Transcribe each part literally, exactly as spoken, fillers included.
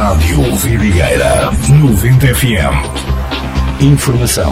Rádio Vidigueira noventa F M. Informação.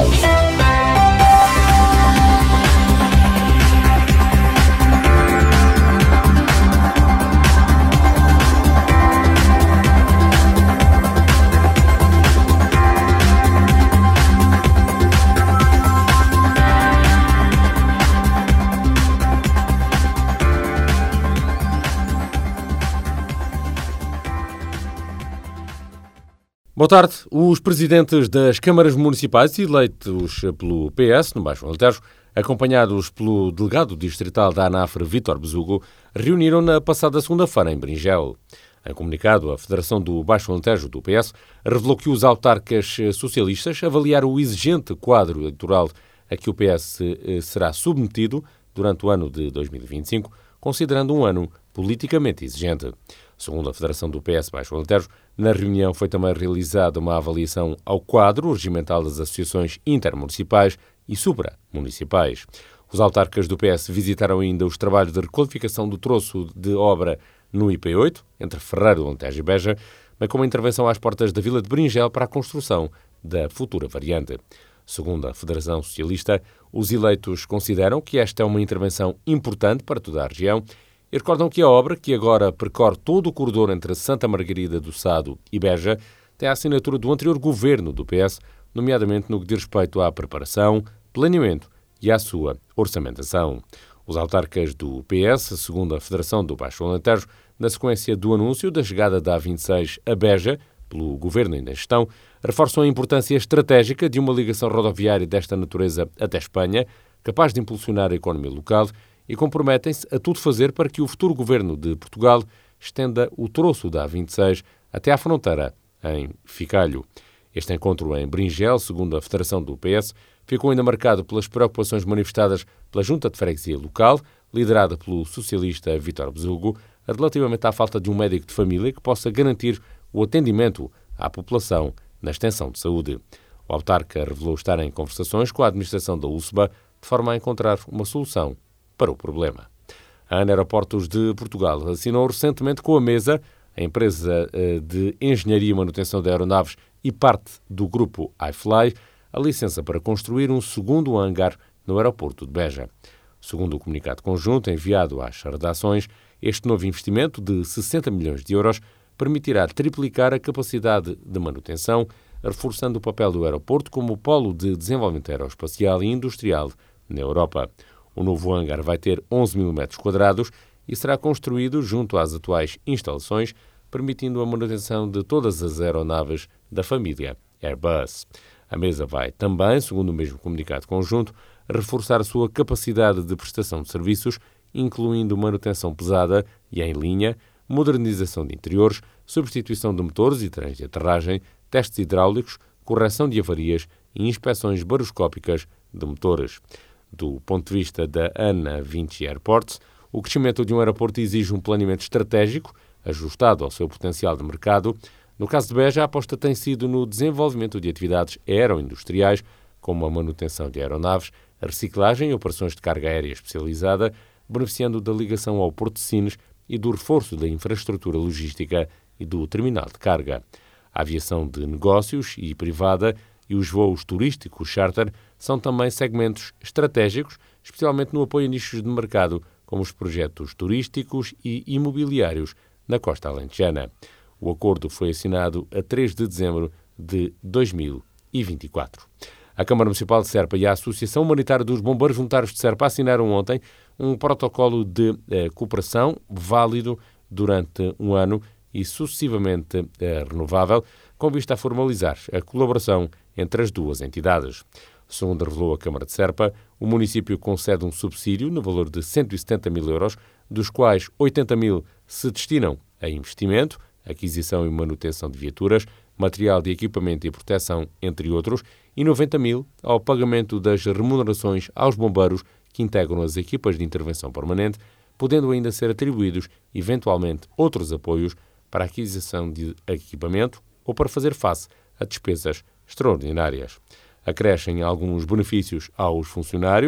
Boa tarde. Os presidentes das câmaras municipais eleitos pelo P S no Baixo Alentejo, acompanhados pelo delegado distrital da ANAFRE, Vítor Besugo, reuniram na passada segunda-feira em Bringel. Em comunicado, a Federação do Baixo Alentejo do P S revelou que os autarcas socialistas avaliaram o exigente quadro eleitoral a que o P S será submetido durante o ano de dois mil e vinte e cinco, considerando um ano politicamente exigente. Segundo a Federação do P S Baixo Alentejo, na reunião foi também realizada uma avaliação ao quadro regimental das associações intermunicipais e supramunicipais. Os autarcas do P S visitaram ainda os trabalhos de requalificação do troço de obra no I P oito, entre Ferreira do Alentejo e Beja, bem como a intervenção às portas da Vila de Bringel para a construção da futura variante. Segundo a Federação Socialista, os eleitos consideram que esta é uma intervenção importante para toda a região e recordam que a obra, que agora percorre todo o corredor entre Santa Margarida do Sado e Beja, tem a assinatura do anterior governo do P S, nomeadamente no que diz respeito à preparação, planeamento e à sua orçamentação. Os autarcas do P S, segundo a Federação do Baixo Alentejo, na sequência do anúncio da chegada da A vinte e seis a Beja, pelo governo ainda em gestão, reforçam a importância estratégica de uma ligação rodoviária desta natureza até Espanha, capaz de impulsionar a economia local, e comprometem-se a tudo fazer para que o futuro governo de Portugal estenda o troço da A vinte e seis até à fronteira em Ficalho. Este encontro em Bringel, segundo a Federação do P S, ficou ainda marcado pelas preocupações manifestadas pela Junta de Freguesia local, liderada pelo socialista Vítor Besugo, relativamente à falta de um médico de família que possa garantir o atendimento à população na extensão de saúde. O autarca revelou estar em conversações com a administração da U S B A de forma a encontrar uma solução para o problema. A ANA Aeroportos de Portugal assinou recentemente com a Mesa, a empresa de engenharia e manutenção de aeronaves e parte do grupo iFly, a licença para construir um segundo hangar no aeroporto de Beja. Segundo o comunicado conjunto enviado às redações, este novo investimento de sessenta milhões de euros permitirá triplicar a capacidade de manutenção, reforçando o papel do aeroporto como polo de desenvolvimento aeroespacial e industrial na Europa. O novo hangar vai ter onze mil metros quadrados e será construído junto às atuais instalações, permitindo a manutenção de todas as aeronaves da família Airbus. A Mesa vai também, segundo o mesmo comunicado conjunto, reforçar a sua capacidade de prestação de serviços, incluindo manutenção pesada e em linha, modernização de interiores, substituição de motores e trens de aterragem, testes hidráulicos, correção de avarias e inspeções baroscópicas de motores. Do ponto de vista da ANA Vinci Airports, o crescimento de um aeroporto exige um planeamento estratégico, ajustado ao seu potencial de mercado. No caso de Beja, a aposta tem sido no desenvolvimento de atividades aeroindustriais, como a manutenção de aeronaves, a reciclagem e operações de carga aérea especializada, beneficiando da ligação ao Porto de Sines e do reforço da infraestrutura logística e do terminal de carga. A aviação de negócios e privada e os voos turísticos charter são também segmentos estratégicos, especialmente no apoio a nichos de mercado, como os projetos turísticos e imobiliários na costa alentejana. O acordo foi assinado a três de dezembro de dois mil e vinte e quatro. A Câmara Municipal de Serpa e a Associação Humanitária dos Bombeiros Voluntários de Serpa assinaram ontem um protocolo de eh, cooperação válido durante um ano e sucessivamente eh, renovável, com vista a formalizar a colaboração entre as duas entidades. Segundo revelou a Câmara de Serpa, o município concede um subsídio no valor de cento e setenta mil euros, dos quais oitenta mil se destinam a investimento, aquisição e manutenção de viaturas, material de equipamento e proteção, entre outros, e noventa mil ao pagamento das remunerações aos bombeiros que integram as equipas de intervenção permanente, podendo ainda ser atribuídos, eventualmente, outros apoios para a aquisição de equipamento ou para fazer face a despesas extraordinárias. Acrescem alguns benefícios aos funcionários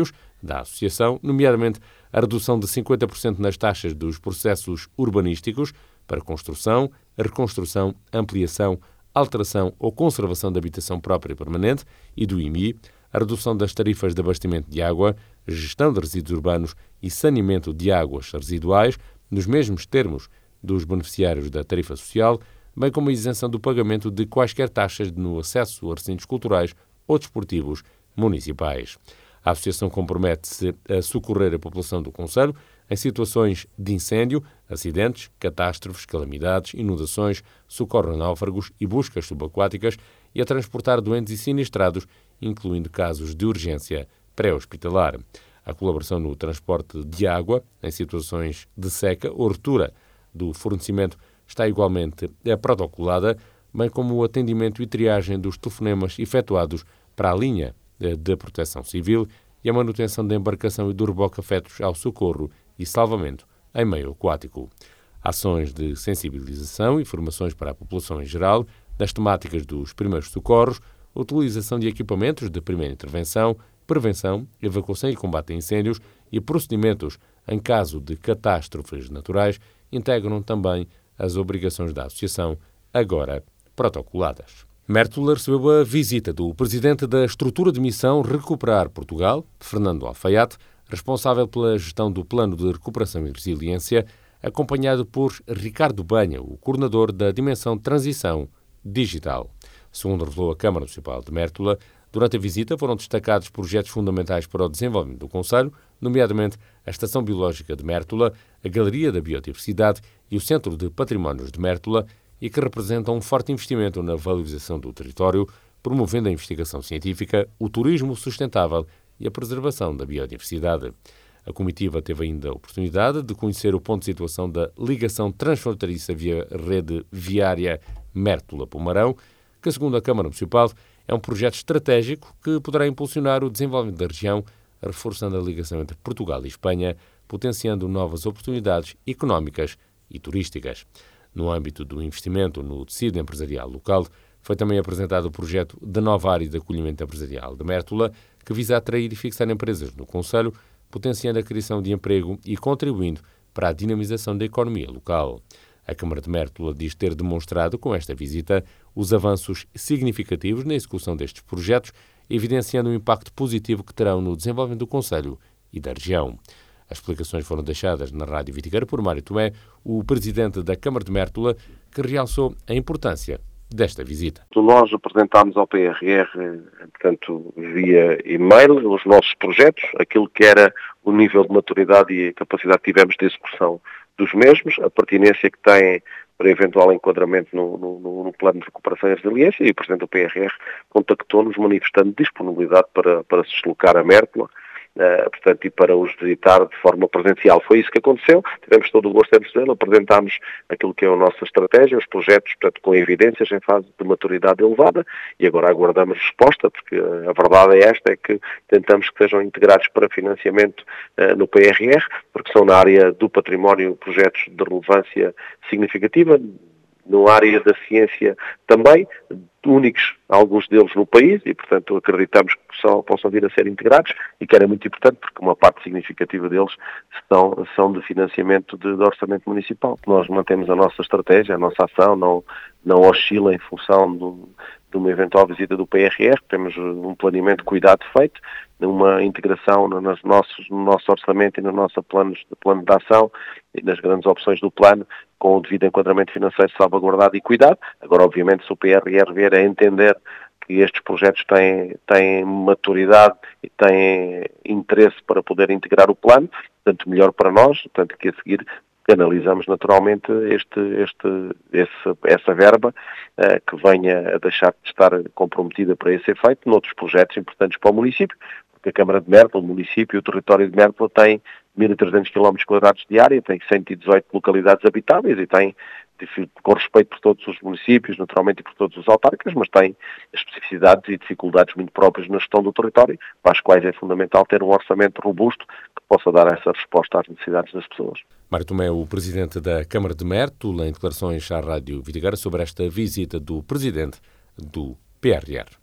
da associação, nomeadamente a redução de cinquenta por cento nas taxas dos processos urbanísticos para construção, reconstrução, ampliação, alteração ou conservação da habitação própria e permanente e do I M I, a redução das tarifas de abastecimento de água, gestão de resíduos urbanos e saneamento de águas residuais, nos mesmos termos dos beneficiários da tarifa social, bem como a isenção do pagamento de quaisquer taxas no acesso a recintos culturais ou desportivos municipais. A associação compromete-se a socorrer a população do concelho em situações de incêndio, acidentes, catástrofes, calamidades, inundações, socorro a náufragos e buscas subaquáticas e a transportar doentes e sinistrados, incluindo casos de urgência pré-hospitalar. A colaboração no transporte de água em situações de seca ou ruptura do fornecimento está igualmente protocolada, bem como o atendimento e triagem dos telefonemas efetuados para a linha de proteção civil e a manutenção da embarcação e do reboque afetos ao socorro e salvamento em meio aquático. Ações de sensibilização e formações para a população em geral, das temáticas dos primeiros socorros, utilização de equipamentos de primeira intervenção, prevenção, evacuação e combate a incêndios e procedimentos em caso de catástrofes naturais integram também as obrigações da associação, agora protocoladas. Mértola recebeu a visita do presidente da estrutura de missão Recuperar Portugal, Fernando Alfaiate, responsável pela gestão do Plano de Recuperação e Resiliência, acompanhado por Ricardo Banha, o coordenador da Dimensão Transição Digital. Segundo revelou a Câmara Municipal de Mértola, durante a visita foram destacados projetos fundamentais para o desenvolvimento do concelho, nomeadamente a Estação Biológica de Mértola, a Galeria da Biodiversidade e o Centro de Patrimónios de Mértola, e que representam um forte investimento na valorização do território, promovendo a investigação científica, o turismo sustentável e a preservação da biodiversidade. A comitiva teve ainda a oportunidade de conhecer o ponto de situação da ligação transfronteiriça via rede viária Mértola-Pomarão, que, segundo a Câmara Municipal, é um projeto estratégico que poderá impulsionar o desenvolvimento da região, reforçando a ligação entre Portugal e Espanha, potenciando novas oportunidades económicas e turísticas. No âmbito do investimento no tecido empresarial local, foi também apresentado o projeto da nova área de acolhimento empresarial de Mértola, que visa atrair e fixar empresas no concelho, potenciando a criação de emprego e contribuindo para a dinamização da economia local. A Câmara de Mértola diz ter demonstrado com esta visita os avanços significativos na execução destes projetos, evidenciando o impacto positivo que terão no desenvolvimento do concelho e da região. As explicações foram deixadas na Rádio Vitigueira por Mário Tomé, o presidente da Câmara de Mértola, que realçou a importância desta visita. Nós apresentámos ao P R R, portanto, via e-mail, os nossos projetos, aquilo que era o nível de maturidade e a capacidade que tivemos de execução dos mesmos, a pertinência que têm para eventual enquadramento no, no, no plano de recuperação e resiliência, e o presidente do P R R contactou-nos manifestando disponibilidade para, para se deslocar a Mértola, Uh, portanto, e para os visitar de forma presencial. Foi isso que aconteceu, tivemos todo o gosto em recebê-lo, apresentámos aquilo que é a nossa estratégia, os projetos, portanto, com evidências em fase de maturidade elevada, e agora aguardamos resposta, porque a verdade é esta, é que tentamos que sejam integrados para financiamento uh, no P R R, porque são na área do património projetos de relevância significativa, na área da ciência também, únicos, alguns deles no país, e portanto acreditamos que possam, possam vir a ser integrados, e que era muito importante porque uma parte significativa deles são, são de financiamento de, de orçamento municipal. Nós mantemos a nossa estratégia, a nossa ação, não, não oscila em função do, de uma eventual visita do P R R, temos um planeamento de cuidado feito, uma integração no, nos nossos, no nosso orçamento e no nosso plano, plano de ação e nas grandes opções do plano, com o devido enquadramento financeiro salvaguardado e cuidado. Agora, obviamente, se o P R R vier a entender que estes projetos têm, têm maturidade e têm interesse para poder integrar o plano, tanto melhor para nós, tanto que a seguir canalizamos naturalmente este, este, esse, essa verba uh, que venha a deixar de estar comprometida para esse efeito noutros projetos importantes para o município, porque a Câmara de Mértola, o município e o território de Mértola tem mil e trezentos quilómetros quadrados de área, tem cento e dezoito localidades habitáveis e tem, com respeito por todos os municípios, naturalmente, e por todos os autárquicos, mas tem especificidades e dificuldades muito próprias na gestão do território, para as quais é fundamental ter um orçamento robusto que possa dar essa resposta às necessidades das pessoas. Mário Tomé, o presidente da Câmara de Mértola, em declarações à Rádio Vitigueira sobre esta visita do presidente do P R R.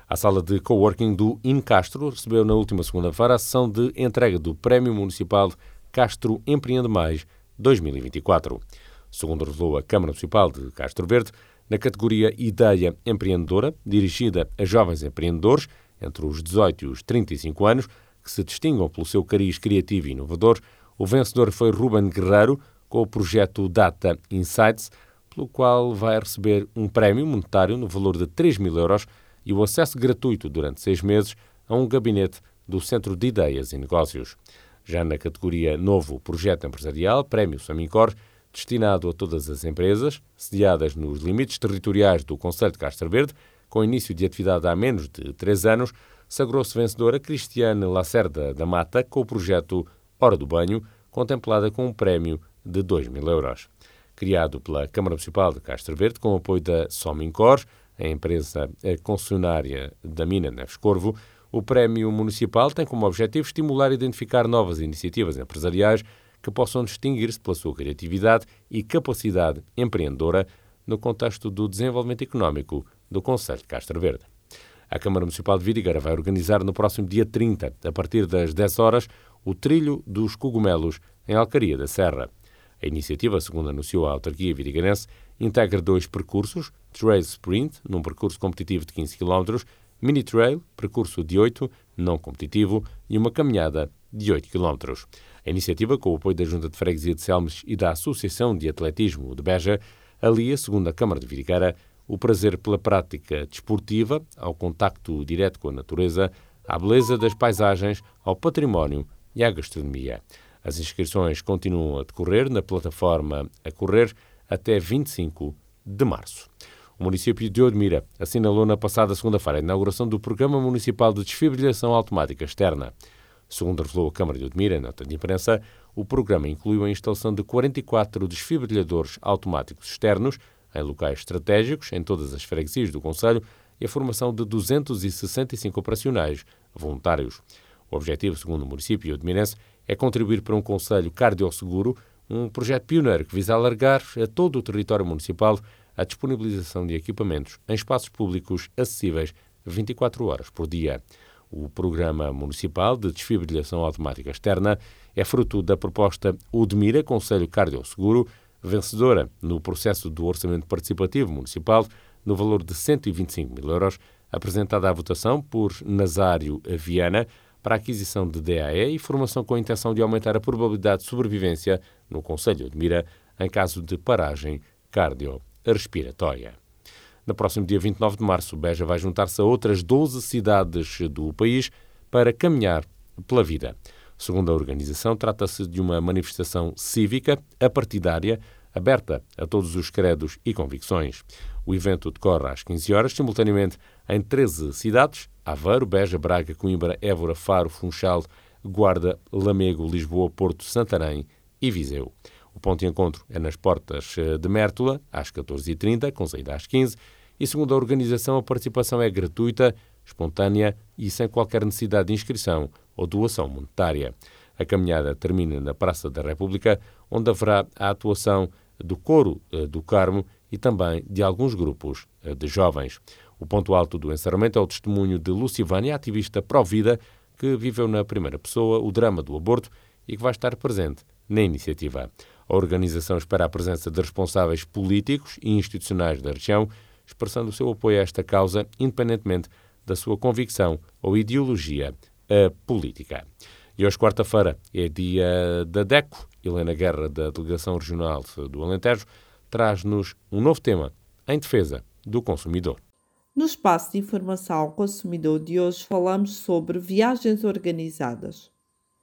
A sala de coworking do InCastro recebeu na última segunda-feira a sessão de entrega do Prémio Municipal Castro Empreende Mais dois mil e vinte e quatro. Segundo revelou a Câmara Municipal de Castro Verde, na categoria Ideia Empreendedora, dirigida a jovens empreendedores entre os dezoito e os trinta e cinco anos, que se distinguam pelo seu cariz criativo e inovador, o vencedor foi Ruben Guerreiro, com o projeto Data Insights, pelo qual vai receber um prémio monetário no valor de três mil euros e o acesso gratuito durante seis meses a um gabinete do Centro de Ideias e Negócios. Já na categoria Novo Projeto Empresarial, Prémio Samincor, destinado a todas as empresas, sediadas nos limites territoriais do concelho de Castro Verde, com início de atividade há menos de três anos, sagrou-se vencedora Cristiane Lacerda da Mata, com o projeto Hora do Banho, contemplada com um prémio de dois mil euros. Criado pela Câmara Municipal de Castro Verde, com o apoio da Somincor, a empresa concessionária da mina Neves Corvo, o Prémio Municipal tem como objetivo estimular e identificar novas iniciativas empresariais que possam distinguir-se pela sua criatividade e capacidade empreendedora no contexto do desenvolvimento económico do concelho de Castro Verde. A Câmara Municipal de Vidigueira vai organizar no próximo dia trinta, a partir das dez horas, o Trilho dos Cogumelos em Alcaria da Serra. A iniciativa, segundo anunciou a autarquia vidigueirense, integra dois percursos: Trail Sprint, num percurso competitivo de quinze quilómetros, Mini Trail, percurso de oito, não competitivo, e uma caminhada de oito quilómetros. A iniciativa, com o apoio da Junta de Freguesia de Selmes e da Associação de Atletismo de Beja, alia, segundo a Câmara de Vidigueira, o prazer pela prática desportiva, ao contacto direto com a natureza, à beleza das paisagens, ao património e à gastronomia. As inscrições continuam a decorrer na plataforma A Correr até vinte e cinco de março. O município de Odmira assinalou na passada segunda-feira a inauguração do Programa Municipal de Desfibrilação Automática Externa. Segundo revelou a Câmara de Odmira, em nota de imprensa, o programa incluiu a instalação de quarenta e quatro desfibrilhadores automáticos externos em locais estratégicos em todas as freguesias do concelho e a formação de duzentos e sessenta e cinco operacionais voluntários. O objetivo, segundo o município odmirense, é contribuir para um concelho cardioseguro, um projeto pioneiro que visa alargar a todo o território municipal a disponibilização de equipamentos em espaços públicos acessíveis vinte e quatro horas por dia. O Programa Municipal de Desfibrilação Automática Externa é fruto da proposta Odmira Concelho Cardioseguro, vencedora no processo do Orçamento Participativo Municipal, no valor de cento e vinte e cinco mil euros, apresentada à votação por Nazário Viana, para a aquisição de D A E e formação com a intenção de aumentar a probabilidade de sobrevivência no concelho de Odmira em caso de paragem cardiorrespiratória. No próximo dia vinte e nove de março, Beja vai juntar-se a outras doze cidades do país para caminhar pela vida. Segundo a organização, trata-se de uma manifestação cívica, apartidária, aberta a todos os credos e convicções. O evento decorre às quinze horas, simultaneamente em treze cidades: Aveiro, Beja, Braga, Coimbra, Évora, Faro, Funchal, Guarda, Lamego, Lisboa, Porto, Santarém e Viseu. O ponto de encontro é nas portas de Mértola, às catorze e trinta, com saída às quinze, e segundo a organização, a participação é gratuita, espontânea e sem qualquer necessidade de inscrição ou doação monetária. A caminhada termina na Praça da República, onde haverá a atuação do Coro do Carmo e também de alguns grupos de jovens. O ponto alto do encerramento é o testemunho de Lucivânia, ativista pró-vida, que viveu na primeira pessoa o drama do aborto e que vai estar presente na iniciativa. A organização espera a presença de responsáveis políticos e institucionais da região, expressando o seu apoio a esta causa, independentemente da sua convicção ou ideologia política. E hoje, quarta-feira, é dia da DECO. Helena Guerra, da Delegação Regional do Alentejo, traz-nos um novo tema em defesa do consumidor. No espaço de informação ao consumidor de hoje falamos sobre viagens organizadas.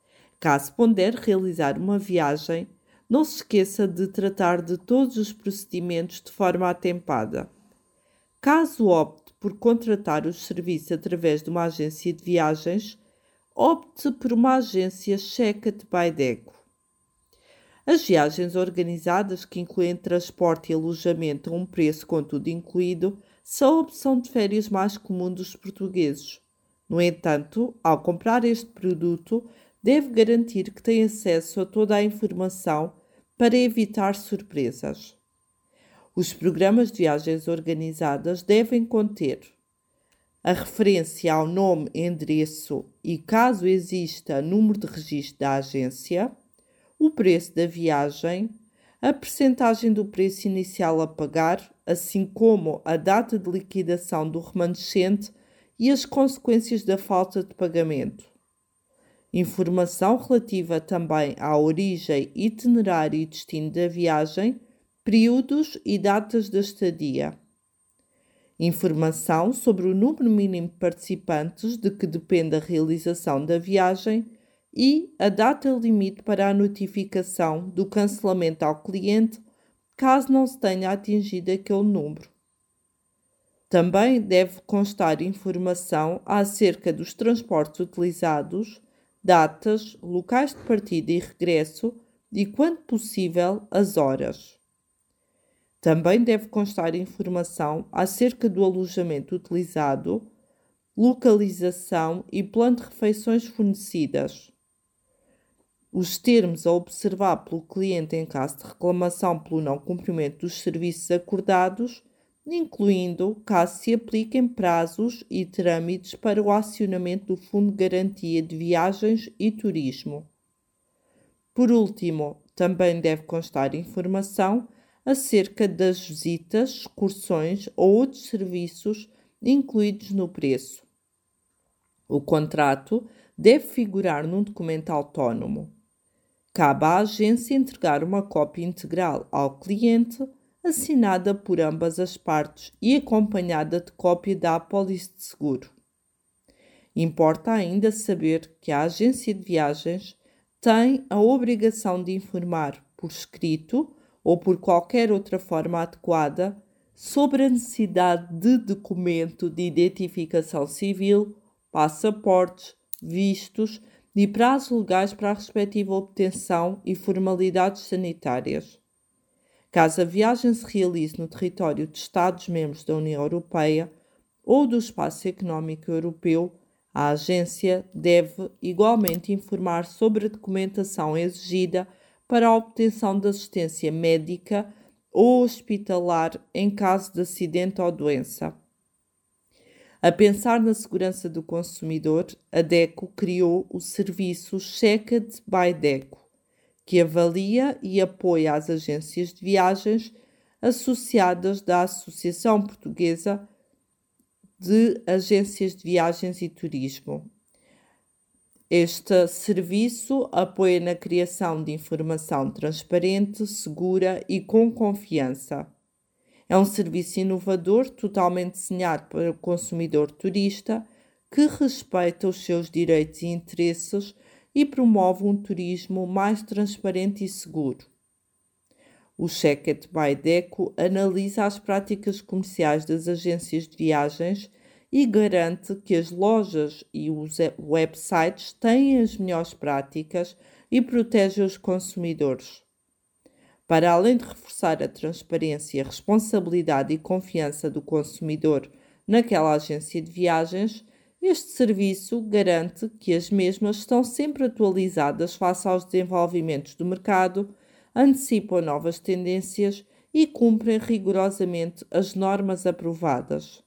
Caso ponder realizar uma viagem, não se esqueça de tratar de todos os procedimentos de forma atempada. Caso opte por contratar os serviços através de uma agência de viagens, opte por uma agência Check-it by DECO. As viagens organizadas, que incluem transporte e alojamento a um preço com tudo incluído, são a opção de férias mais comum dos portugueses. No entanto, ao comprar este produto, deve garantir que tem acesso a toda a informação para evitar surpresas. Os programas de viagens organizadas devem conter a referência ao nome, endereço e, caso exista, número de registro da agência, o preço da viagem, a percentagem do preço inicial a pagar, assim como a data de liquidação do remanescente e as consequências da falta de pagamento. Informação relativa também à origem, itinerário e destino da viagem, períodos e datas da estadia. Informação sobre o número mínimo de participantes de que depende a realização da viagem e a data limite para a notificação do cancelamento ao cliente, caso não se tenha atingido aquele número. Também deve constar informação acerca dos transportes utilizados, datas, locais de partida e regresso e, quando possível, as horas. Também deve constar informação acerca do alojamento utilizado, localização e plano de refeições fornecidas. Os termos a observar pelo cliente em caso de reclamação pelo não cumprimento dos serviços acordados, incluindo caso se apliquem prazos e trâmites para o acionamento do Fundo de Garantia de Viagens e Turismo. Por último, também deve constar informação acerca das visitas, excursões ou outros serviços incluídos no preço. O contrato deve figurar num documento autónomo. Cabe à agência entregar uma cópia integral ao cliente, assinada por ambas as partes e acompanhada de cópia da apólice de seguro. Importa ainda saber que a agência de viagens tem a obrigação de informar por escrito ou por qualquer outra forma adequada sobre a necessidade de documento de identificação civil, passaportes, vistos e prazos legais para a respectiva obtenção e formalidades sanitárias. Caso a viagem se realize no território de Estados-membros da União Europeia ou do Espaço Económico Europeu, a agência deve igualmente informar sobre a documentação exigida para a obtenção de assistência médica ou hospitalar em caso de acidente ou doença. A pensar na segurança do consumidor, a DECO criou o serviço Checked by DECO, que avalia e apoia as agências de viagens associadas da Associação Portuguesa de Agências de Viagens e Turismo. Este serviço apoia na criação de informação transparente, segura e com confiança. É um serviço inovador, totalmente desenhado para o consumidor turista, que respeita os seus direitos e interesses e promove um turismo mais transparente e seguro. O Checked by DECO analisa as práticas comerciais das agências de viagens e garante que as lojas e os websites têm as melhores práticas e protege os consumidores. Para além de reforçar a transparência, responsabilidade e confiança do consumidor naquela agência de viagens, este serviço garante que as mesmas estão sempre atualizadas face aos desenvolvimentos do mercado, antecipam novas tendências e cumprem rigorosamente as normas aprovadas.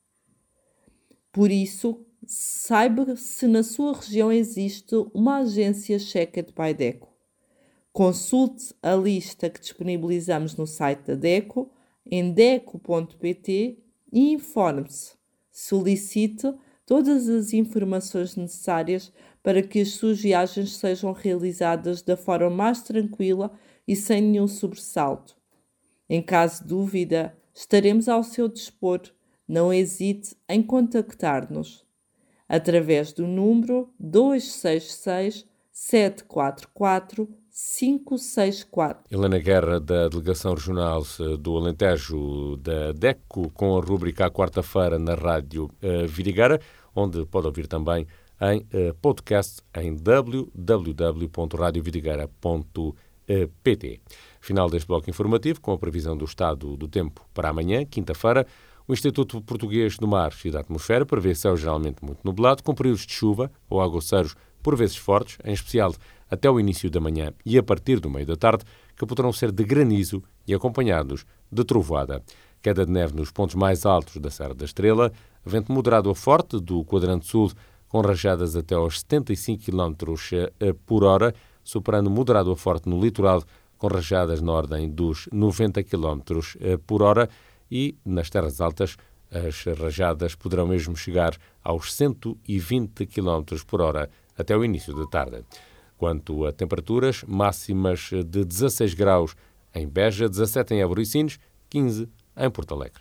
Por isso, saiba se na sua região existe uma agência Checked by DECO. Consulte a lista que disponibilizamos no site da DECO, em deco ponto pt, e informe-se. Solicite todas as informações necessárias para que as suas viagens sejam realizadas da forma mais tranquila e sem nenhum sobressalto. Em caso de dúvida, estaremos ao seu dispor. Não hesite em contactar-nos através do número dois seis seis, sete quatro quatro, cinco seis quatro. Helena Guerra, da Delegação Regional do Alentejo da DECO, com a rúbrica à quarta-feira na Rádio uh, Vidigueira, onde pode ouvir também em uh, podcast em w w w ponto radio vidigueira ponto p t. Final deste bloco informativo, com a previsão do estado do tempo para amanhã, quinta-feira. O Instituto Português do Mar e da Atmosfera prevê céu geralmente muito nublado, com períodos de chuva ou aguaceiros por vezes fortes, em especial até o início da manhã e a partir do meio da tarde, que poderão ser de granizo e acompanhados de trovoada. Queda de neve nos pontos mais altos da Serra da Estrela, vento moderado a forte do quadrante sul, com rajadas até aos setenta e cinco quilómetros por hora, superando moderado a forte no litoral, com rajadas na ordem dos noventa quilómetros por hora, e nas terras altas as rajadas poderão mesmo chegar aos cento e vinte quilómetros por hora até o início da tarde. Quanto a temperaturas, máximas de dezasseis graus em Beja, dezassete em Évora e Sines, quinze em Porto Alegre.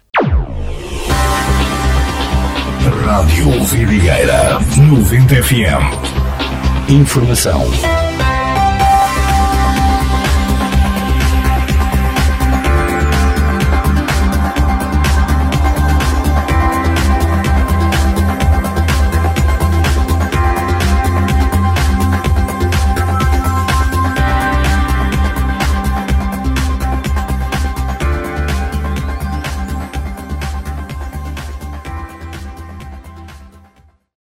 Rádio Vidigueira noventa F M. Informação